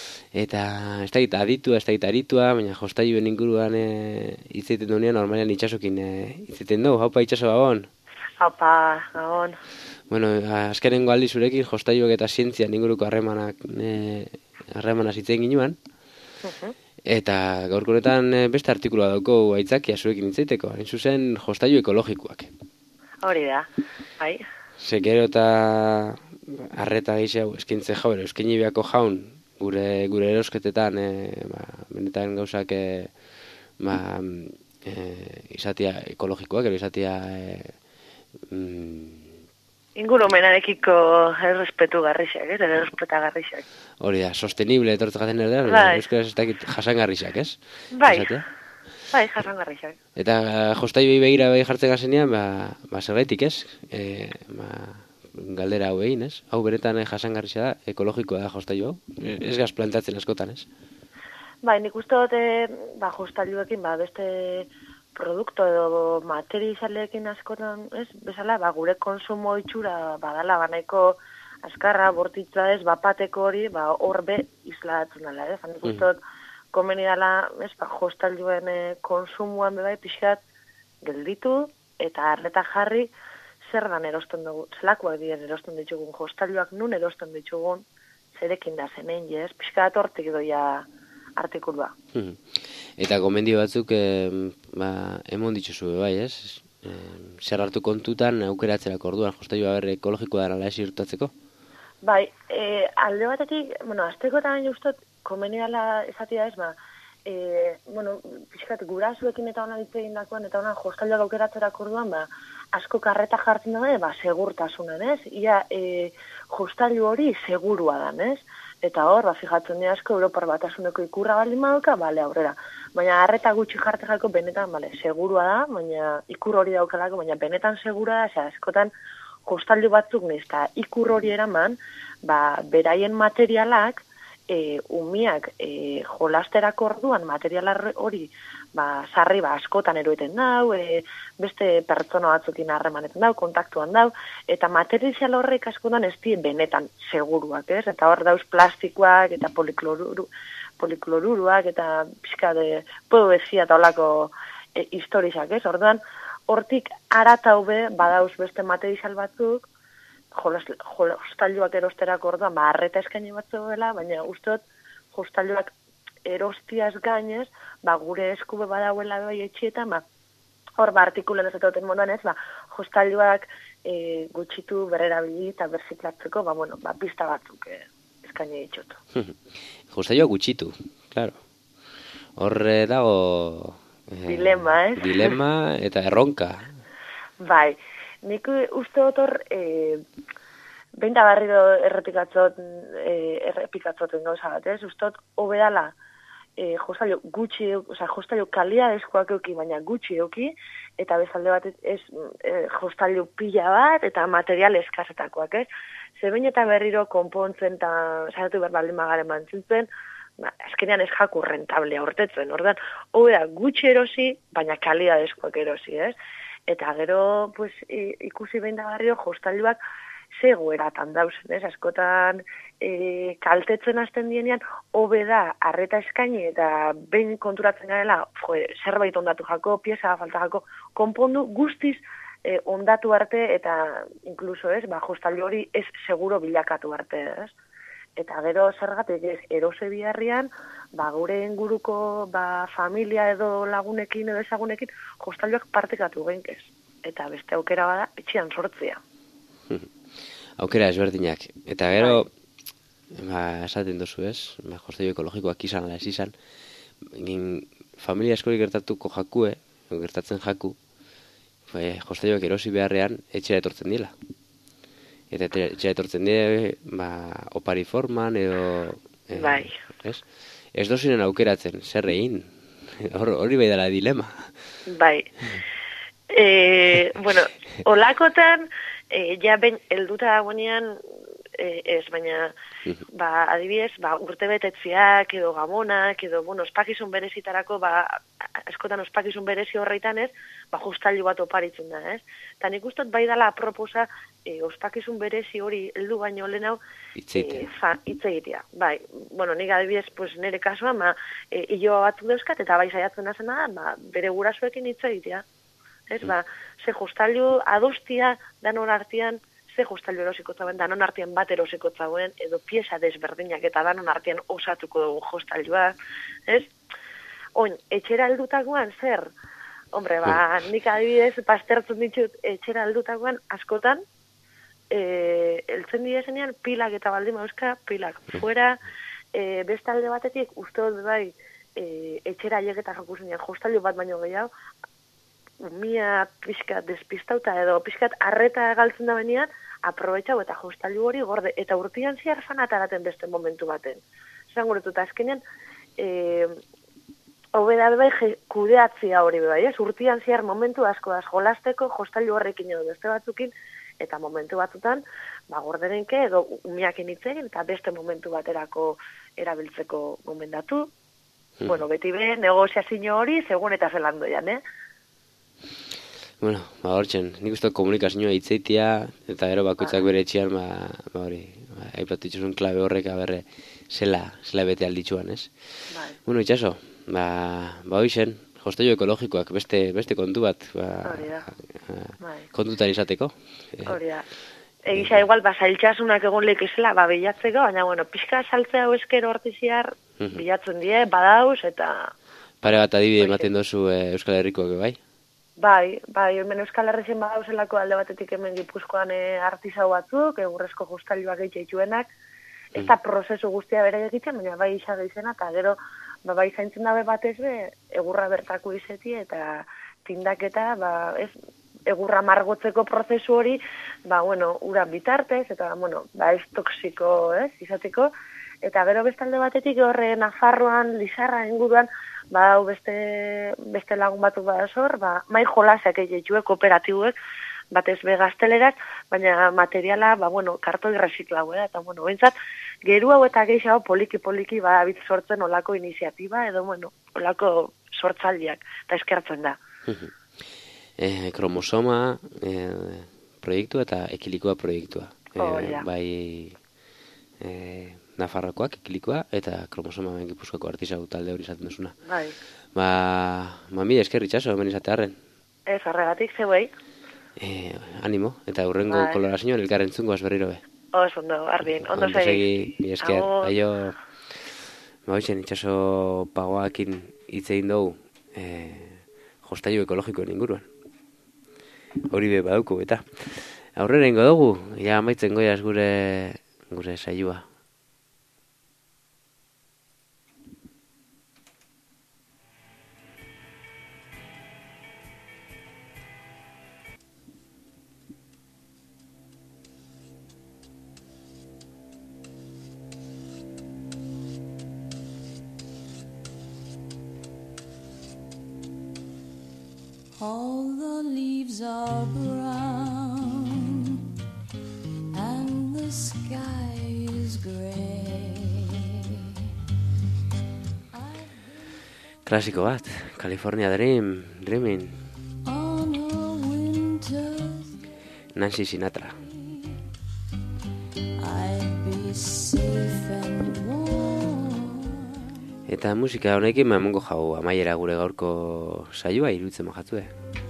Eta ez da gita aditua, baina jostailuen inguruan hitzeiten duenean, normalean itxasokin hitzeiten dugu. Haupa itxaso Gabon? Haupa, Gabon. Bueno, azkenengo aldi zurekin jostailuak eta zientzian inguruko harremanaz hitzein ginuan. Eta gaurko honetan beste artikulua dauko aitzakia zurekin hitzeiteko, hain zuzen jostailu ekologikoak. Hori da, bai. Ze gero eta arreta gehiago eskintze eskaini beharko jaun gure erosketetan benetan gauzak izatea ekologikoak, edo izatea Ingurumenarekiko errespetu garrixak, errespetagarrixak. hori da, sostenible etortzaten erdea, euskaraz ez dakit jasangarrixak, ez? Bai, Izatea? bai, jasangarrixak. Eta jostailuei begira jartzen gazenean, zergaitik ez? Galdera hau egin, ez? Hau beretan jasangarrixak da, ekologikoa da jostailu hau? Ez gaz plantatzen askotan, ez? Bai, nik uste dut, jostailuekin, beste produkto edo materializaleekin askotan, ez? Bezala, gure konsumo itxura badala, nahiko azkarra, bortitza ez, pateko hori, hor be islatzen dela, ez? Nik uste dut, komeni dela, ez, jostailuen konsumuan bebai pixkat gelditu eta arreta jarri zer dan erosten dugu, zelakoak diren erosten ditugun, jostailuak nun erosten ditugun, zerekin da zenein, ez? Pixkat hortik doia artikulua. Eta gomendio batzuk emon dituzu bai, ez? Zer hartu kontutan aukeratzerako orduan jostailua ekologikoa dara ez irtatzeko? Bai, alde batetik, azteko eta baina ustot, komeni dela ezatia ez, pixkat gurasuekin eta honan hitz egin dakoan, eta honan jostailuak aukeratzerako orduan, asko karreta jartzen da, segurtasunan, ez? Ia jostailu hori segurua dan, ez? Eta hor, fijatzen dira asko, Europar Batasuneko ikurra baldin maduka, aurrera. Baina harreta gutxi jartzeko benetan, segurua da, baina ikur hori daukalako, baina benetan segura da, askotan jostailu batzuk nizta ikur hori eraman, beraien materialak, umiak jolasterako orduan materiala hori sarri askotan eroeten dau, beste pertsona batzukin harremanetan dau, kontaktuan dau, eta material horrek askotan ez die benetan seguruak, ez? Eta hor dauz plastikoak eta polikloruruak eta pixka de poesia eta olako historizak, ez? Orduan, hortik arataube badauz beste material batzuk, jostailuak erosterako orduan, arreta eskaini batzu dela, baina usteot jostailuak erostiaz gainez, gure eskube badauela bai etxietan, hor artikulen ez duten moduan ez, jostailuak gutxitu berrerabili eta berziklatzeko, pista batzuk eskaini ditut. Jostailuak gutxitu, claro. Horre dago dilema, ez? Dilema eta erronka. Bai, nik uste dut hor, behin da barriro errepikatzoten gauza bat, ez? Uste dut, hobedala, jostailu gutxi, jostailu kaliadezkoak euki, baina gutxi euki, eta bezalde bat jostailu pila bat, eta material eskazetakoak, ez? Zebein eta berriro konpontzen, eta saiatu behar baldin magaren mantzintzen, azkenean ez jaku rentable hortetzen, ordan, hobeda gutxi erosi, baina kaliadezkoak erosi, ez? Eta gero, ikusi behin da barrio, jostailuak zegoeratan dauzen, ez? Askotan kaltetzen hasten dienean, hobe da, arreta eskaini eta behin konturatzen garela, zerbait ondatu jako, pieza falta jako, konpondu guztiz ondatu arte eta inkluso, ez? Jostailu hori ez seguro bilakatu arte, ez? Eta gero zergatik ez erose biharrian, gure inguruko familia edo lagunekin edo ezagunekin jostailuak partekatu geinkez. Eta beste aukera bada, etxean sortzea. Aukera ezberdinak. Eta gero, esaten duzu ez, jostailu ekologikoak izan ala ez izan, familia askori gertatuko jakue, gertatzen jaku, jostailuak erosi beharrean etxera etortzen dila. Eta etxera etortzen dira, opari forman edo... Bai. Ez dozinen aukeratzen, zer egin? Hori bai dela dilema. Bai. Olakotan, ja ben helduta dagoenean, ez, baina, adibidez, urte betetziak edo gamonak, edo, ospakizun berezitarako, askotan ospakizun berezi horreitan ez, jostailu bat oparitzen da, ez? Eta nik ustot bai dala aproposa ospakizun berezi hori heldu baino lehenau hitz egitea. Bai, nik adibidez, nire kasuan, hilo batzuk dauzkat, eta bai saiatzen azena da, bere gurasoekin hitz egitea. Ez, ze jostailu adostia danon artean, ze jostailu erosiko zauen, danon artean bat erosiko zauen, edo pieza desberdinak eta danon artean osatuko dugu jostailua, ez? Oin, etxera heldutakoan zer? Hombre, nik adibidez, pastertzen ditut etxera heldutakoan askotan, heltzen direzenean pilak eta baldin mauzka, pilak fuera, beste alde batetik, uste dut bai, etxera ailegeta jakuzen jostailu bat baino gehiago, umia pixkat despistauta edo pixkat arreta galtzen da benean, aprobetxau eta jostailu hori gorde, eta urtean ziar fanataraten beste momentu baten. Zan guretu, eta azkenean, hobeda bai kudeatzia hori bai, ez? Urtean ziar momentu asko da jolasteko, jostailu horrekin edo beste batzukin, eta momentu batzutan, gorderenke edo umiakin hitz egin, eta beste momentu baterako erabiltzeko gomendatu. Bueno, beti be, negoziazio hori, segun eta zelandoian, Bueno, hortzen, nik uste komunikazioa hitzeitia, eta gero bakoitzak bere etxean, hori, aipatu itxusun klabe horrek aberre zela bete alditzuan, ez? Bai. Bueno, itxaso, hoixen, jostailu ekologikoak beste kontu bat, Hori da. kontutan izateko. Hori da. Egisa igual, zailtxasunak egon lekizela, bilatzeko, baina, bueno, pixka saltzea euskero artiziar, bilatzen die, badauz, eta... Pare bat adibide ematen dozu Euskal Herrikoak, bai? Bai, hemen Euskal Herrien badauzelako alde batetik hemen Gipuzkoan artisau batzuk, egurrezko jostailuak eitxeituenak, ez da prozesu guztia bere egiten, baina bai isa geizena, eta gero, bai zaintzen dabe batez be, egurra bertako izeti, eta tindaketa, ez, egurra margotzeko prozesu hori, uran bitartez, eta, ez toksiko, ez, izateko, eta gero bestalde batetik horre Nafarroan, Lizarra inguruan, beste lagun batu badazor, mai jolasak egitue kooperatibuek, batez be gaztelerak, baina materiala, kartoi reziklau, eta, bentsat, geru hau eta gehiago poliki-poliki bit sortzen olako iniziatiba, edo, olako sortzaldiak, eta eskertzen da. Kromosoma proiektua eta ekilikoa proiektua. Bai Nafarrokoak ekilikoa eta kromosoma Gipuzkoako artisau talde hori izaten duzuna. Bai. Mila esker itxaso, hemen izatearren. Ez, horregatik, zeuei. Animo, eta hurrengo kolorazioan elkarren zungo berriro be. Ondo, ardin, ondo segi. Mila esker, aio, hoixen itxaso pagoakin hitz egin dugu jostailu ekologikoen inguruan. Hori be baduko, eta aurrera ingo dugu, ja amaitzen goiaz gure saioa. All the leaves are brown and the sky is gray. Klasiko bat, California Dreaming. On a winter's Nancy Sinatra. I'd be safe and warm. Eta musika honekin emango jau amaiera gure gaurko saioa iruditzen majatue.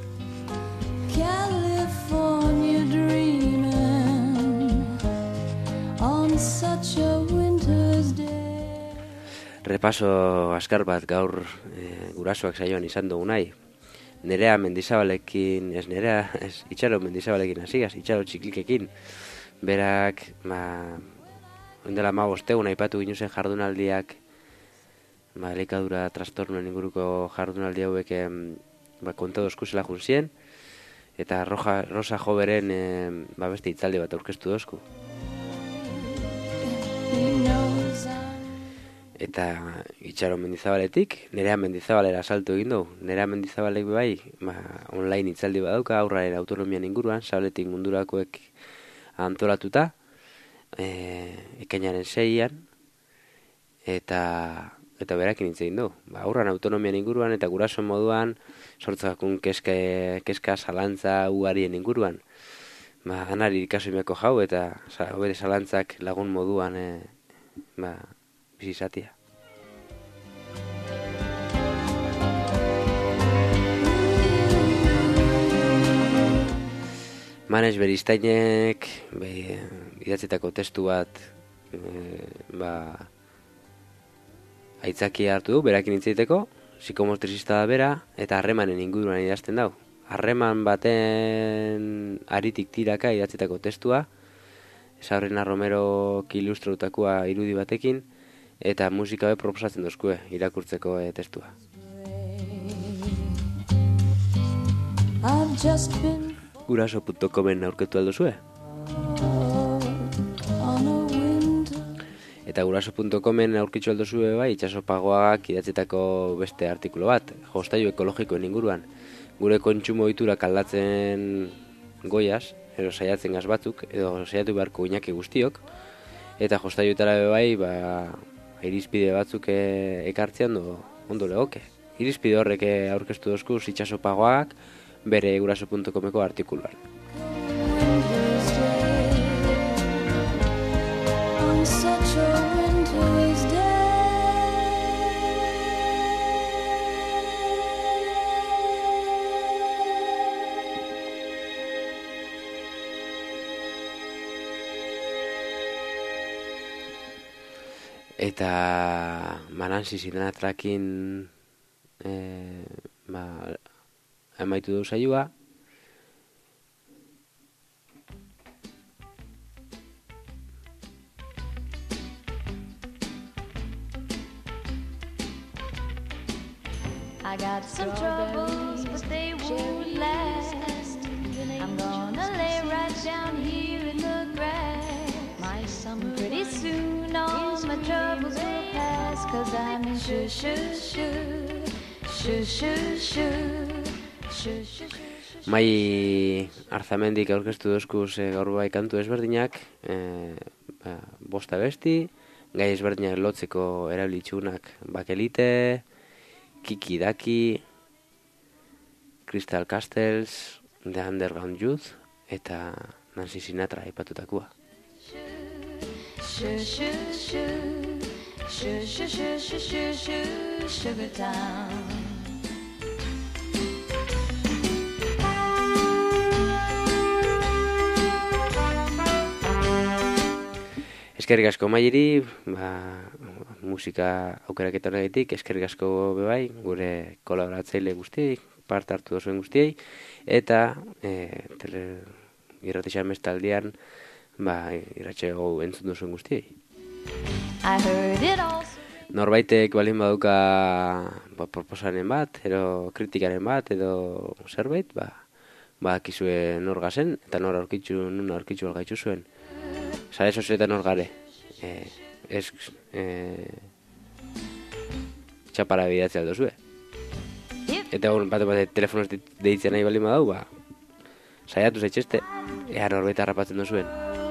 California dreaming on such a winter's day. Repaso askar bat gaur gurasoak saioan izan dugu nahi. Nerea Mendizabalekin, Itxaro Mendizabalekin hasiaz, Itxaro Txiklikekin. Berak, ondela 15 egun aipatu ginuzen jardunaldiak, elikadura trastornoen inguruko jardunaldi hauek konta dozkuzela junzien, eta Rosa Joberen beste hitzaldi bat aurkeztu dozku. Eta Itxaro Mendizabaletik, Nerea Mendizabalera salto egin dugu. Nerea Mendizabalek bai, online hitzaldi badauka, aurraren autonomian inguruan, sabletik mundurakoek antolatuta, ekainaren 6an, eta berakin hitz egin du. Aurran autonomian inguruan eta guraso moduan, sortzakun keska zalantza ugarien inguruan. Anari ikasimiako jau eta bere zalantzak lagun moduan bizizatia. Manes Beristainek idatzitako testu bat aitzaki hartu du, berakin hitzeiteko, psikomotrizista da bera, eta harremanen inguruan idazten dau. Harreman baten aritik tiraka idatzitako testua, Sabrina Romero ilustrautakoa irudi batekin, eta musika be proposatzen dozkue, irakurtzeko testua. I've just been Guraso.comen aurketu aldozue. on a winter. Eta guraso.comen aurkitzu aldozue bai, Itxaso Pagoagak idatzitako beste artikulu bat, jostailu ekologikoen inguruan. Gure kontsumo ohiturak aldatzen goiaz, edo saiatzen gaz batzuk, edo saiatu beharko inaki guztiok, eta jostailuetara bai, irizpide batzuk ekartzean ondo legoke. Irizpide horrek aurkeztu dozkuz Itxaso Pagoagak bere guraso.comeko artikuluan. Winter's day, on such a winter's Eta Nancy Sinatrakin amaitu du saioa. I got some troubles, but they won't last. I'm gonna lay right down here in the grass. My summer pretty soon all my troubles will pass. 'Cause I'm in shoo shoo shoo, shoo shoo shoo, shoo shoo shoo. Mai Arzamendik aurkeztu dozkuz gaur bai kantu ezberdinak, bosta besti, gai ezberdinak lotzeko erabilitzunak Bakelite, Kiki Daki, Crystal Castles, The Underground Youth, eta Nancy Sinatra aipatutakoa. Shoo shoo shoo, shoo shoo shoo shoo shoo shoo, Sugar Town. Eskerrik asko Mairi, musika aukeraketa honagatik, eskerrik asko bebai, gure kolaboratzaile guztiei, parte hartu dozuen guztiei, eta irratixan bestaldian, irratxe gau entzun dozuen guztiei. I heard it all. Norbaitek balin baduka proposanen bat, edo kritikaren bat, edo zerbait, bakizue nor gazen, eta nun aurkitzu algaitzu zuen. Sare sozialetan hor gare. Txapara bidatzea aldozue. Eta bat telefonoz deitzen nahi baldin badau, saiatu zaitxeste, ea norbait harrapatzen dozuen.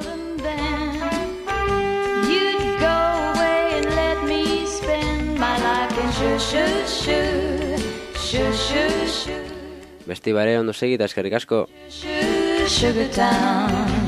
You'd go away and let me spend my life in shoo shoo shoo, shoo shoo shoo, Besti bare ondo segi eta eskerrik asko. shoo, Sugar Town.